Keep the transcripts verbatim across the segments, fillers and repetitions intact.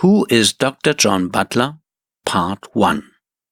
Who is Doctor John Butler? Part one.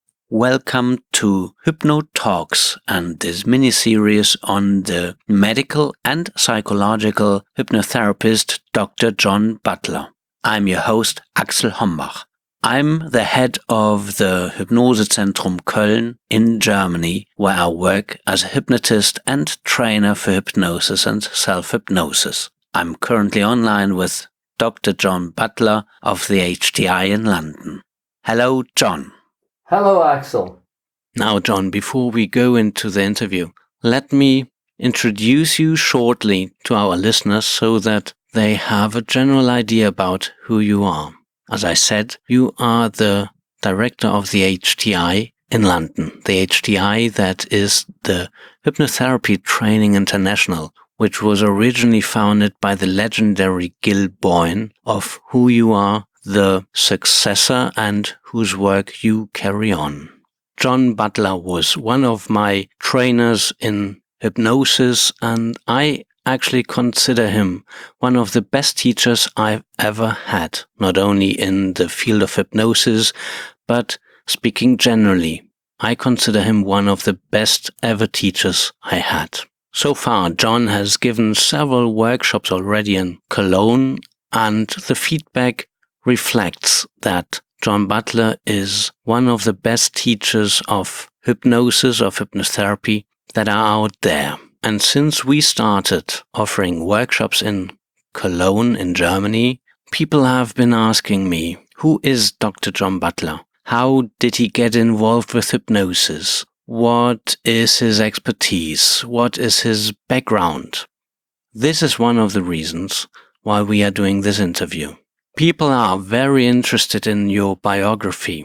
Welcome to Hypno Talks and this mini-series on the medical and psychological hypnotherapist Doctor John Butler. I'm your host Axel Hombach. I'm the head of the Hypnosezentrum Köln in Germany, where I work as a hypnotist and trainer for hypnosis and self-hypnosis. I'm currently online with Doctor John Butler of the H T I in London. Hello, John. Hello, Axel. Now, John, before we go into the interview, let me introduce you shortly to our listeners so that they have a general idea about who you are. As I said, you are the director of the H T I in London. The H T I, that is the Hypnotherapy Training International, which was originally founded by the legendary Gil Boyne, of who you are the successor and whose work you carry on. John Butler was one of my trainers in hypnosis, and I actually consider him one of the best teachers I've ever had, not only in the field of hypnosis, but speaking generally. I consider him one of the best ever teachers I had. So far, John has given several workshops already in Cologne, and the feedback reflects that John Butler is one of the best teachers of hypnosis, of hypnotherapy that are out there. And since we started offering workshops in Cologne in Germany, people have been asking me, who is Doctor John Butler? How did he get involved with hypnosis? What is his expertise? What is his background? This is one of the reasons why we are doing this interview. People are very interested in your biography.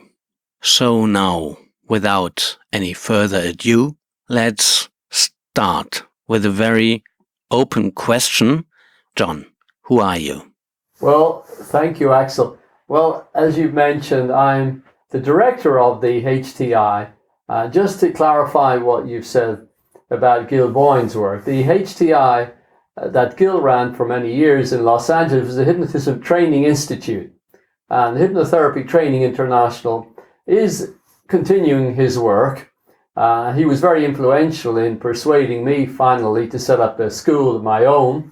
So now, without any further ado, let's start with a very open question. John, who are you? Well, thank you, Axel. Well, as you've mentioned, I'm the director of the H T I. Uh, just to clarify what you've said about Gil Boyne's work, the H T I uh, that Gil ran for many years in Los Angeles was the Hypnotism Training Institute. And Hypnotherapy Training International is continuing his work. Uh, he was very influential in persuading me finally to set up a school of my own.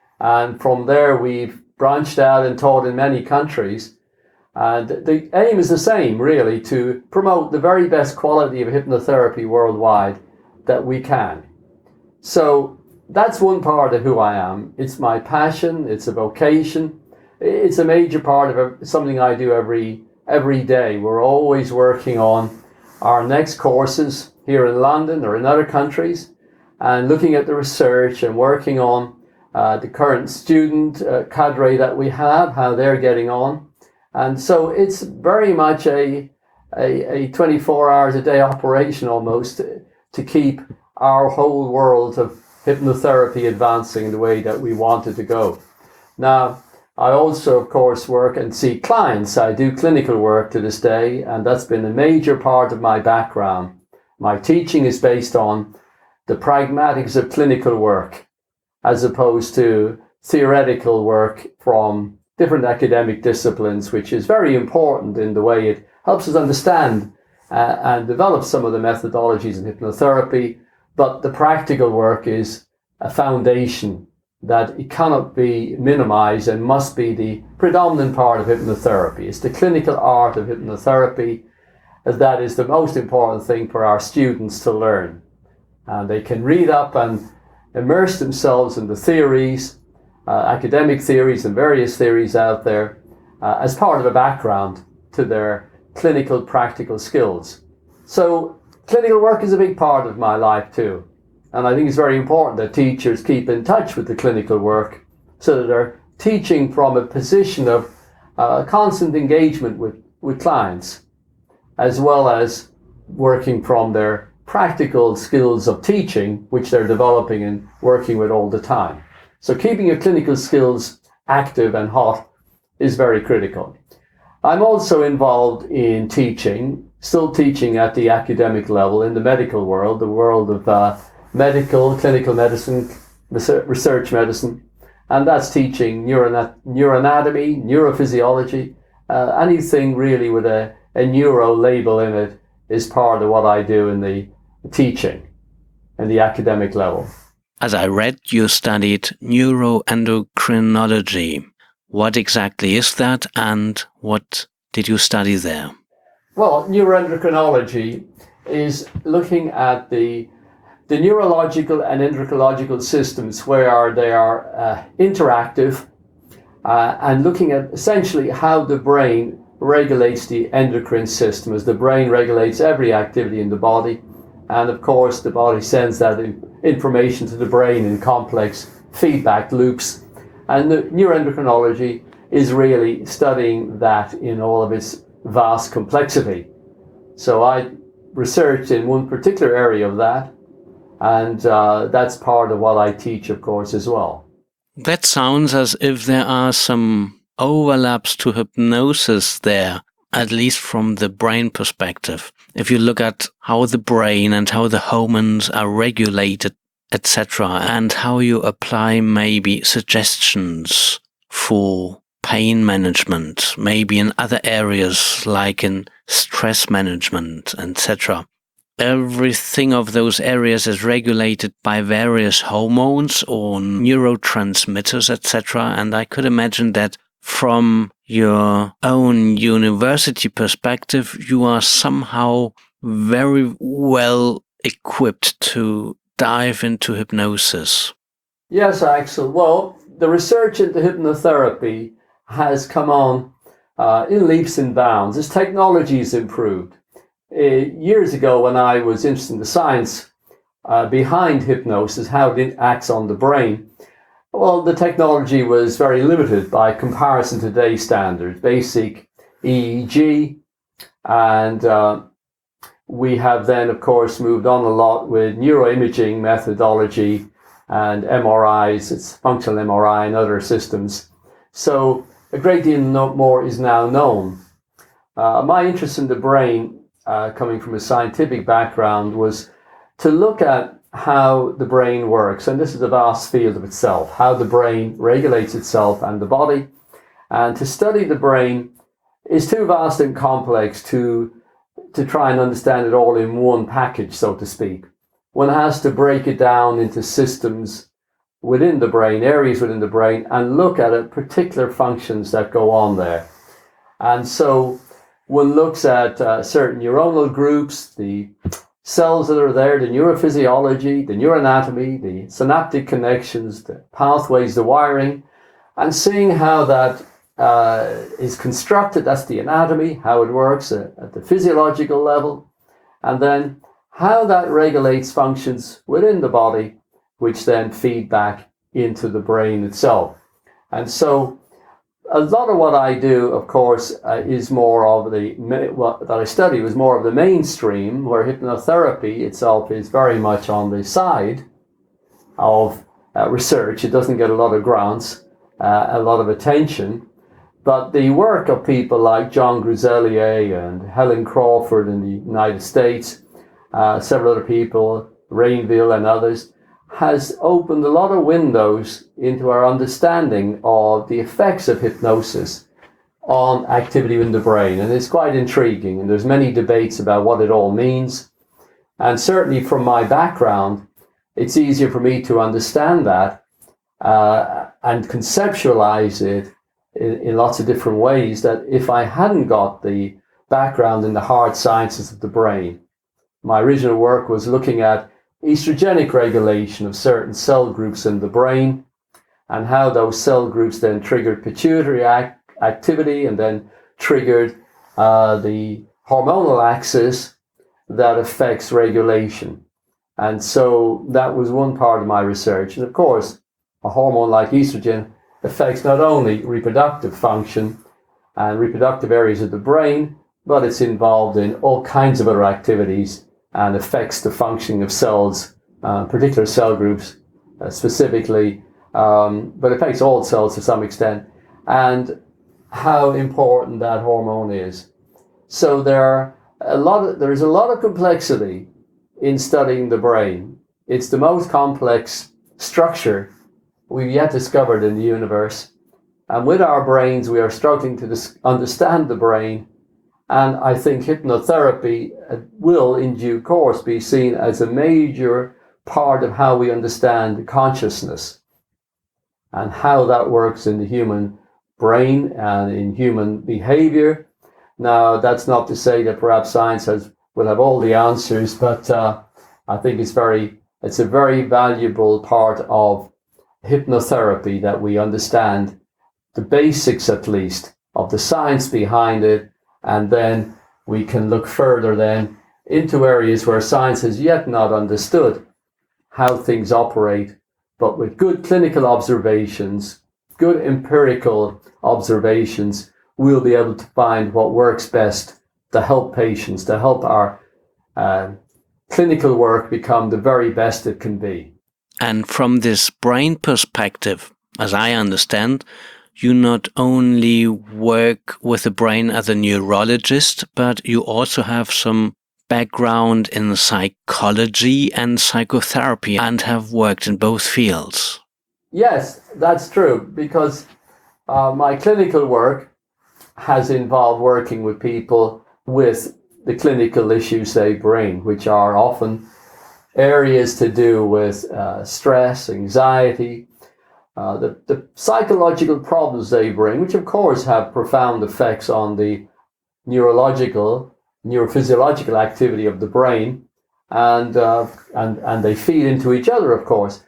And from there we've branched out and taught in many countries. And the aim is the same, really, to promote the very best quality of hypnotherapy worldwide that we can. So that's one part of who I am. It's my passion, it's a vocation, it's a major part of something I do every every day. We're always working on our next courses here in London or in other countries, and looking at the research and working on uh, the current student uh, cadre that we have, how they're getting on. And so it's very much a, a, a twenty-four hours a day operation almost to, to keep our whole world of hypnotherapy advancing the way that we want it to go. Now, I also, of course, work and see clients. I do clinical work to this day, and that's been a major part of my background. My teaching is based on the pragmatics of clinical work, as opposed to theoretical work from different academic disciplines, which is very important in the way it helps us understand uh, and develop some of the methodologies in hypnotherapy. But the practical work is a foundation that it cannot be minimized and must be the predominant part of hypnotherapy. It's the clinical art of hypnotherapy, as that is the most important thing for our students to learn. And they can read up and immerse themselves in the theories, uh, academic theories and various theories out there uh, as part of a background to their clinical practical skills. So clinical work is a big part of my life too. And I think it's very important that teachers keep in touch with the clinical work so that they're teaching from a position of uh, constant engagement with, with clients, as well as working from their practical skills of teaching, which they're developing and working with all the time. So keeping your clinical skills active and hot is very critical. I'm also involved in teaching, still teaching at the academic level in the medical world, the world of uh, medical, clinical medicine, research medicine, and that's teaching neuronat- neuroanatomy, neurophysiology, uh, anything really with a, a neuro label in it is part of what I do in the teaching and the academic level. As I read, you studied neuroendocrinology. What exactly is that, and what did you study there? Well, neuroendocrinology is looking at the the neurological and endocrinological systems where they are uh, interactive uh, and looking at essentially how the brain regulates the endocrine system, as the brain regulates every activity in the body. And of course, the body sends that information to the brain in complex feedback loops. And the neuroendocrinology is really studying that in all of its vast complexity. So I researched in one particular area of that, and uh, that's part of what I teach, of course, as well. That sounds as if there are some overlaps to hypnosis there, at least from the brain perspective. If you look at how the brain and how the hormones are regulated, et cetera, and how you apply maybe suggestions for pain management, maybe in other areas like in stress management, et cetera. Everything of those areas is regulated by various hormones or neurotransmitters, et cetera. And I could imagine that from your own university perspective, you are somehow very well equipped to dive into hypnosis. Yes, Axel. Well, the research into hypnotherapy has come on uh, in leaps and bounds as technology has improved. Uh, years ago, when I was interested in the science uh, behind hypnosis, how it acts on the brain, well, the technology was very limited by comparison to today's standards, basic E E G, and uh, we have then, of course, moved on a lot with neuroimaging methodology and M R Is, it's functional M R I and other systems. So a great deal more is now known. Uh, my interest in the brain, uh, coming from a scientific background, was to look at how the brain works, and this is a vast field of itself, how the brain regulates itself and the body. And to study the brain is too vast and complex to, to try and understand it all in one package, so to speak. One has to break it down into systems within the brain, areas within the brain, and look at it, particular functions that go on there. And so one looks at uh, certain neuronal groups, the cells that are there, the neurophysiology, the neuroanatomy, the synaptic connections, the pathways, the wiring, and seeing how that uh, is constructed. That's the anatomy, how it works at, at the physiological level, and then how that regulates functions within the body, which then feed back into the brain itself. And so a lot of what I do, of course, uh, is more of the, what that I study was more of the mainstream, where hypnotherapy itself is very much on the side of uh, research. It doesn't get a lot of grants, uh, a lot of attention. But the work of people like John Gruzelier and Helen Crawford in the United States, uh, several other people, Rainville and others, has opened a lot of windows into our understanding of the effects of hypnosis on activity in the brain. And it's quite intriguing, and there's many debates about what it all means. And certainly from my background, it's easier for me to understand that uh, and conceptualize it in, in lots of different ways, that if I hadn't got the background in the hard sciences of the brain. My original work was looking at estrogenic regulation of certain cell groups in the brain, and how those cell groups then triggered pituitary act activity and then triggered uh, the hormonal axis that affects regulation. And so that was one part of my research. And of course, a hormone like estrogen affects not only reproductive function and reproductive areas of the brain, but it's involved in all kinds of other activities and affects the functioning of cells, uh, particular cell groups uh, specifically, um, but affects all cells to some extent, and how important that hormone is. So there are a lot of, there's a lot of complexity in studying the brain. It's the most complex structure we've yet discovered in the universe, And with our brains, we are struggling to dis- understand the brain. And I think hypnotherapy will, in due course, be seen as a major part of how we understand consciousness and how that works in the human brain and in human behavior. Now, that's not to say that perhaps science has will have all the answers, but uh, I think it's very it's a very valuable part of hypnotherapy that we understand the basics, at least, of the science behind it, and then we can look further then into areas where science has yet not understood how things operate, but with good clinical observations, good empirical observations, we'll be able to find what works best to help patients, to help our uh, clinical work become the very best it can be. And from this brain perspective, as I understand, you not only work with the brain as a neurologist, but you also have some background in psychology and psychotherapy and have worked in both fields. Yes, that's true, because uh, my clinical work has involved working with people with the clinical issues they bring, which are often areas to do with uh, stress, anxiety, uh, the, the psychological problems they bring, which of course have profound effects on the neurological, neurophysiological activity of the brain, and uh, and and they feed into each other, of course.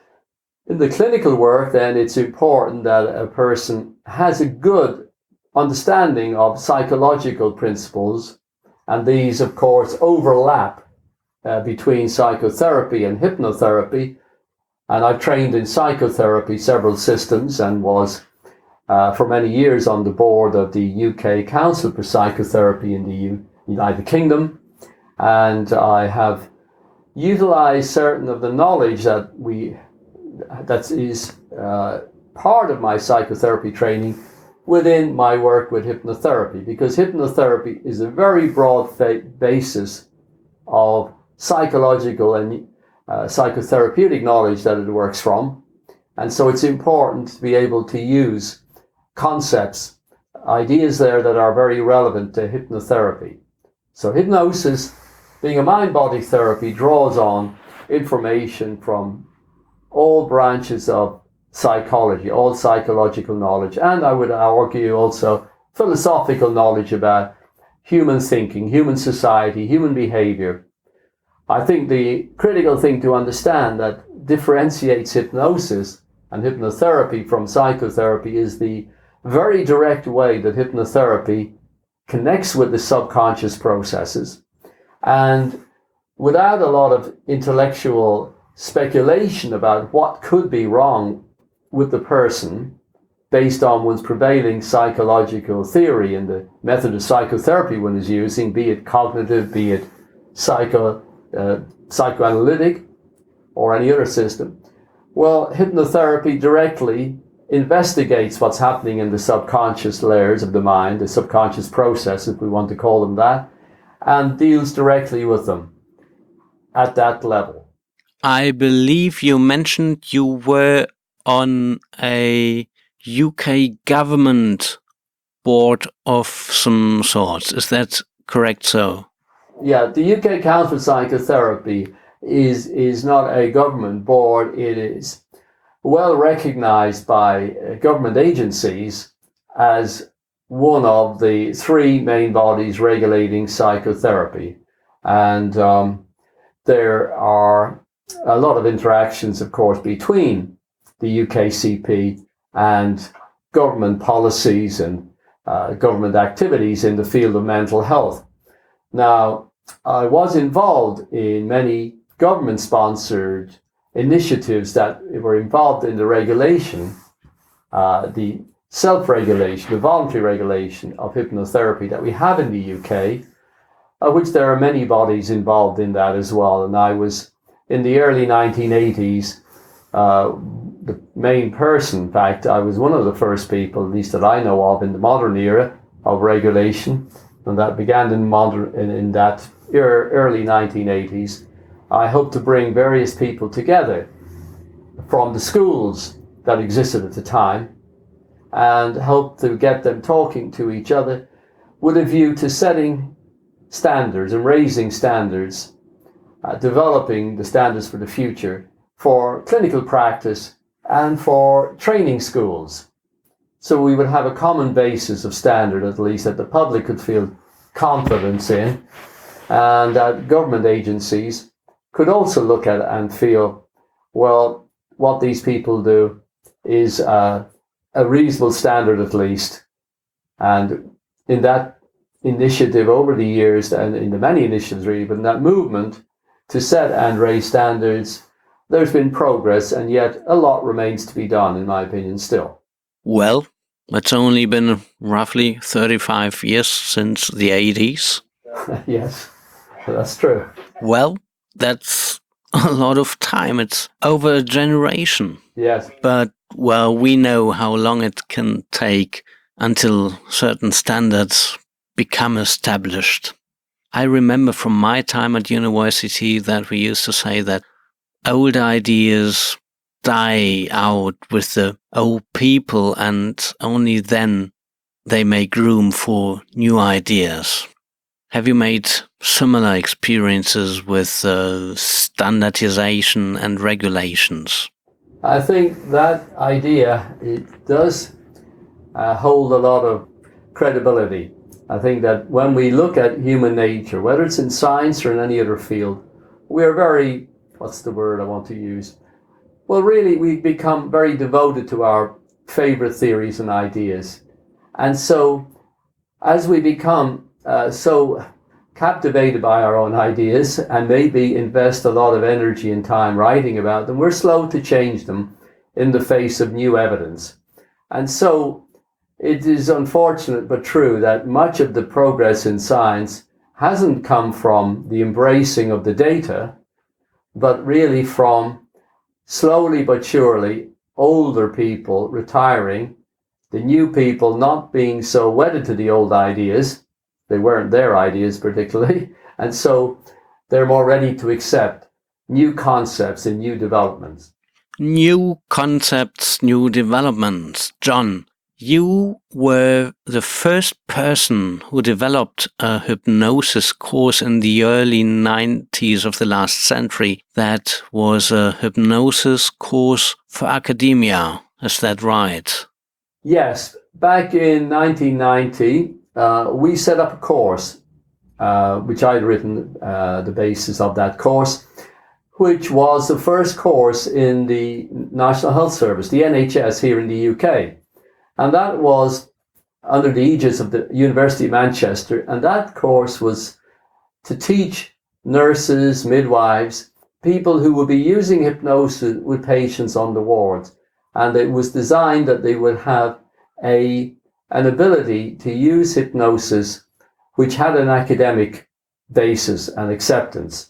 In the clinical work, then, it's important that a person has a good understanding of psychological principles, and these, of course, overlap uh, between psychotherapy and hypnotherapy. And I've trained in psychotherapy several systems and was uh, for many years on the board of the U K Council for Psychotherapy in the U- United Kingdom. And I have utilized certain of the knowledge that we that is uh, part of my psychotherapy training within my work with hypnotherapy, because hypnotherapy is a very broad fa- basis of psychological and uh, psychotherapeutic knowledge that it works from. And so it's important to be able to use concepts, ideas there that are very relevant to hypnotherapy. So hypnosis, being a mind-body therapy, draws on information from all branches of psychology, all psychological knowledge, and I would argue also philosophical knowledge about human thinking, human society, human behavior. I think the critical thing to understand that differentiates hypnosis and hypnotherapy from psychotherapy is the very direct way that hypnotherapy connects with the subconscious processes, and without a lot of intellectual speculation about what could be wrong with the person based on one's prevailing psychological theory and the method of psychotherapy one is using, be it cognitive, be it psycho, uh, psychoanalytic, or any other system. Well, hypnotherapy directly investigates what's happening in the subconscious layers of the mind, the subconscious process, if we want to call them that, and deals directly with them at that level. I believe you mentioned you were on a U K government board of some sorts. Is that correct, so? Yeah, the U K Council for Psychotherapy is, is not a government board. It is well recognized by government agencies as one of the three main bodies regulating psychotherapy. And um, there are a lot of interactions, of course, between the U K C P and government policies and uh, government activities in the field of mental health. Now, I was involved in many government-sponsored initiatives that were involved in the regulation, uh, the self-regulation, the voluntary regulation of hypnotherapy that we have in the U K, of which there are many bodies involved in that as well. And I was, in the early nineteen eighties, uh, the main person. In fact, I was one of the first people, at least that I know of, in the modern era of regulation, and that began in modern in, in that early nineteen eighties. I hope to bring various people together from the schools that existed at the time and help to get them talking to each other with a view to setting standards and raising standards, uh, developing the standards for the future for clinical practice and for training schools. So we would have a common basis of standard, at least, that the public could feel confidence in, and that government agencies could also look at and feel, well, what these people do is uh, a reasonable standard, at least. And in that initiative over the years, and in the many initiatives really, but in that movement to set and raise standards, there's been progress, and yet a lot remains to be done, in my opinion, still. Well, it's only been roughly thirty-five years since the eighties. Yes, that's true. Well, that's a lot of time. It's over a generation. Yes. But, well, we know how long it can take until certain standards become established. I remember from my time at university that we used to say that old ideas die out with the old people, and only then they make room for new ideas. Have you made similar experiences with uh, standardization and regulations? I think that idea, it does uh, hold a lot of credibility. I think that when we look at human nature, whether it's in science or in any other field, we're very, what's the word I want to use? Well, really, we become very devoted to our favorite theories and ideas. And so, as we become uh, so captivated by our own ideas and maybe invest a lot of energy and time writing about them, we're slow to change them in the face of new evidence. And so, it is unfortunate but true that much of the progress in science hasn't come from the embracing of the data, but really from slowly but surely older people retiring, the new people not being so wedded to the old ideas. They weren't their ideas particularly, and so they're more ready to accept new concepts and new developments. New concepts, new developments. John, you were the first person who developed a hypnosis course in the early nineties of the last century. That was a hypnosis course for academia. Is that right? Yes. Back in nineteen ninety, uh, we set up a course, uh, which I had written uh, the basis of that course, which was the first course in the National Health Service, the N H S here in the U K. And that was under the aegis of the University of Manchester. And that course was to teach nurses, midwives, people who would be using hypnosis with patients on the wards. And it was designed that they would have a, an ability to use hypnosis which had an academic basis and acceptance.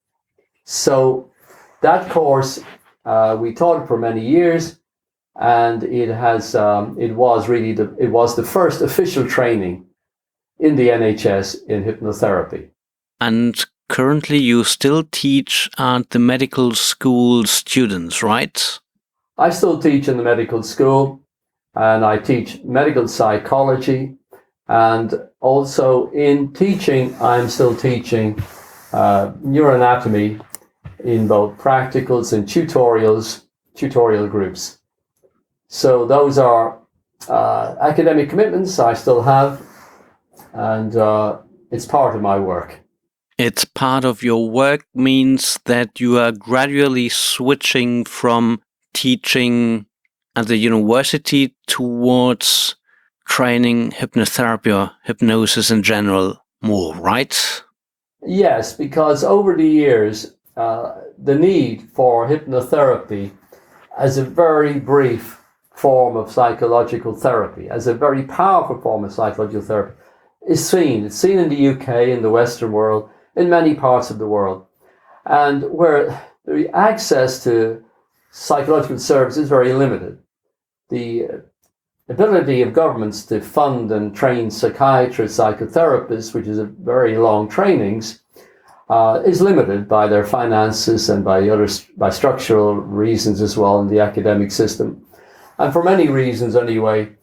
So that course, uh, we taught it for many years. And it has, um, it was really the, it was the first official training in the N H S in hypnotherapy. And currently you still teach at the medical school students, right? I still teach in the medical school, and I teach medical psychology, and also in teaching, I'm still teaching uh, neuroanatomy in both practicals and tutorials, tutorial groups. So those are uh, academic commitments I still have, and uh, it's part of my work. It's part of your work means that you are gradually switching from teaching at the university towards training hypnotherapy or hypnosis in general more, right? Yes, because over the years, uh, the need for hypnotherapy as a very brief form of psychological therapy, as a very powerful form of psychological therapy, is seen. It's seen in the U K, in the Western world, in many parts of the world. And where the access to psychological services is very limited. The ability of governments to fund and train psychiatrists, psychotherapists, which is a very long trainings, uh, is limited by their finances and by other by structural reasons as well in the academic system. And for many reasons anyway,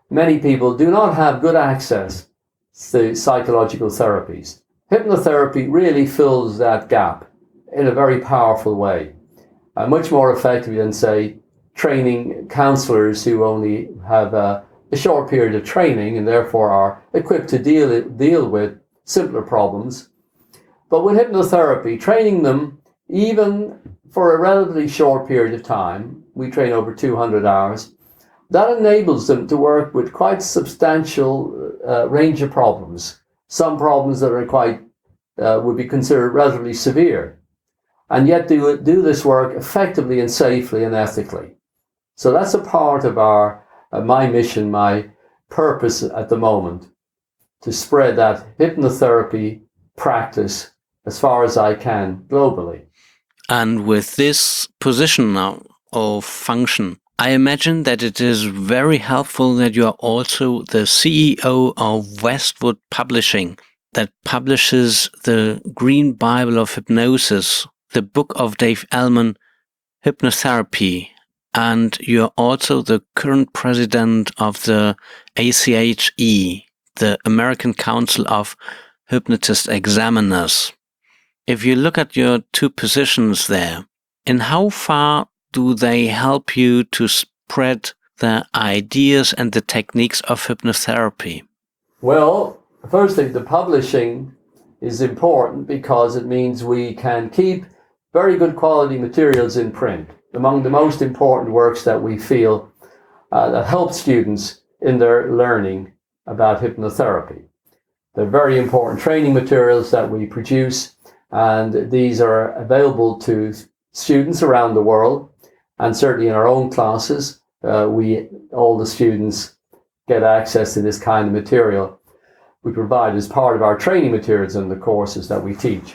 many people do not have good access to psychological therapies. Hypnotherapy really fills that gap in a very powerful way, uh, much more effective than, say, training counselors who only have a, a short period of training and therefore are equipped to deal, deal with simpler problems. But with hypnotherapy, training them even for a relatively short period of time, we train over two hundred hours, that enables them to work with quite substantial uh, range of problems. Some problems that are quite, uh, would be considered relatively severe, and yet do, do this work effectively and safely and ethically. So that's a part of our, uh, my mission, my purpose at the moment, to spread that hypnotherapy practice as far as I can globally. And with this position now of function, I imagine that it is very helpful that you are also the C E O of Westwood Publishing, that publishes the Green Bible of Hypnosis, the book of Dave Elman, Hypnotherapy, and you're also the current president of the A C H E, the American Council of Hypnotist Examiners. If you look at your two positions there, in how far do they help you to spread the ideas and the techniques of hypnotherapy? Well, firstly, the publishing is important because it means we can keep very good quality materials in print. Among the most important works that we feel uh, that help students in their learning about hypnotherapy. They're very important training materials that we produce, and these are available to students around the world, and certainly in our own classes, uh, we all the students get access to this kind of material we provide as part of our training materials and the courses that we teach.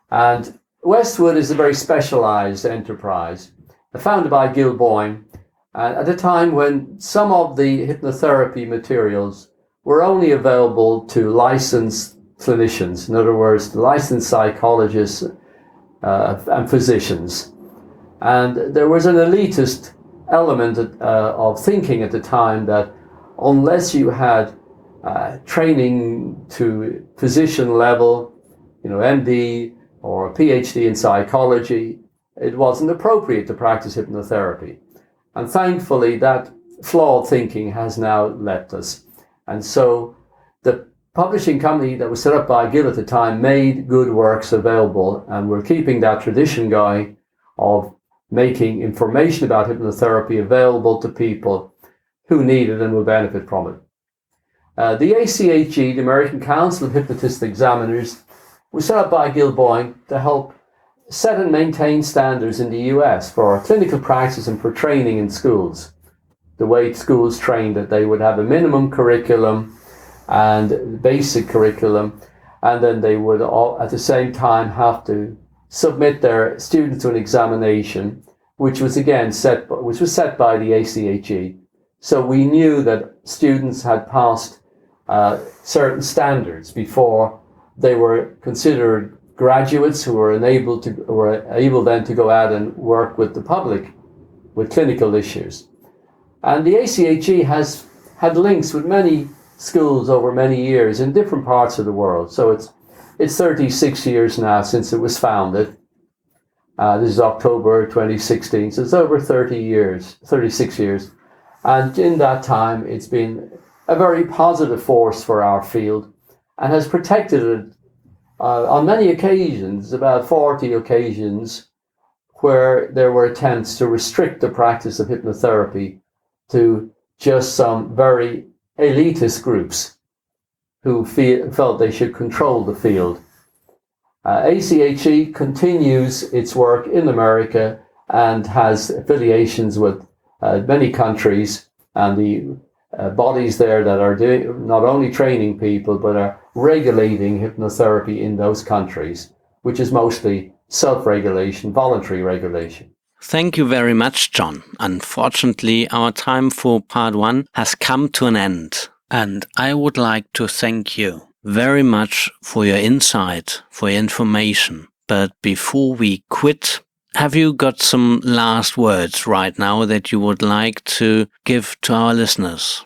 And Westwood is a very specialized enterprise, founded by Gil Boyne, uh, at a time when some of the hypnotherapy materials were only available to licensed clinicians, in other words, licensed psychologists uh, and physicians. And there was an elitist element uh, of thinking at the time that unless you had uh, training to physician level, you know, M D or a PhD in psychology, it wasn't appropriate to practice hypnotherapy. And thankfully, that flawed thinking has now left us. And so the publishing company that was set up by Gil at the time made good works available, and we're keeping that tradition going of making information about hypnotherapy available to people who need it and will benefit from it. Uh, the A C H E, the American Council of Hypnotist Examiners, was set up by Gil Boyne to help set and maintain standards in the U S for clinical practice and for training in schools. The way schools train, that they would have a minimum curriculum and basic curriculum, and then they would all at the same time have to submit their students to an examination, which was again set, which was set by the A C H E. So we knew that students had passed uh, certain standards before they were considered graduates who were enabled to were able then to go out and work with the public with clinical issues. And the A C H E has had links with many schools over many years in different parts of the world. So it's it's thirty-six years now since it was founded. Uh, this is October twenty sixteen, so it's over thirty years, thirty-six years. And in that time, it's been a very positive force for our field and has protected it uh, on many occasions, about forty occasions, where there were attempts to restrict the practice of hypnotherapy to just some very elitist groups who feel, felt they should control the field. Uh, A C H E continues its work in America and has affiliations with uh, many countries, and the uh, bodies there that are doing not only training people but are regulating hypnotherapy in those countries, which is mostly self-regulation, voluntary regulation. Thank you very much, John. Unfortunately, our time for part one has come to an end, and I would like to thank you very much for your insight, for your information. But before we quit, have you got some last words right now that you would like to give to our listeners?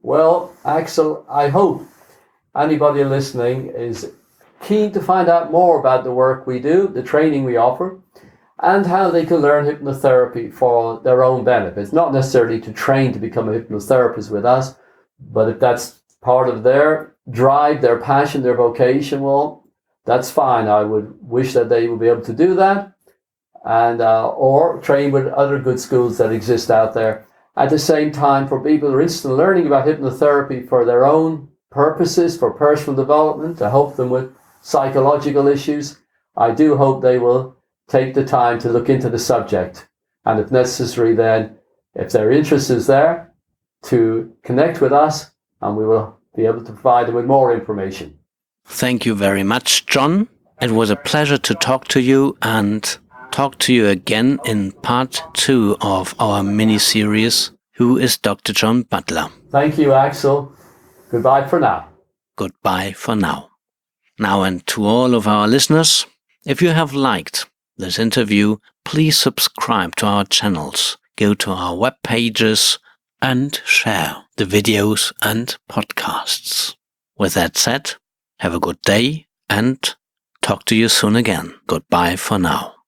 Well, Axel, I hope anybody listening is keen to find out more about the work we do, the training we offer, and how they can learn hypnotherapy for their own benefits. Not necessarily to train to become a hypnotherapist with us, but if that's part of their drive, their passion, their vocation, well, that's fine. I would wish that they would be able to do that, and uh, or train with other good schools that exist out there. At the same time, for people who are interested in learning about hypnotherapy for their own purposes, for personal development, to help them with psychological issues, I do hope they will take the time to look into the subject. And if necessary, then, if their interest is there, to connect with us, and we will be able to provide them with more information. Thank you very much, John. It was a pleasure to talk to you, and talk to you again in part two of our mini-series, Who is Doctor John Butler? Thank you, Axel. Goodbye for now. Goodbye for now. Now, and to all of our listeners, if you have liked this interview, please subscribe to our channels, go to our web pages, and share the videos and podcasts. With that said, have a good day and talk to you soon again. Goodbye for now.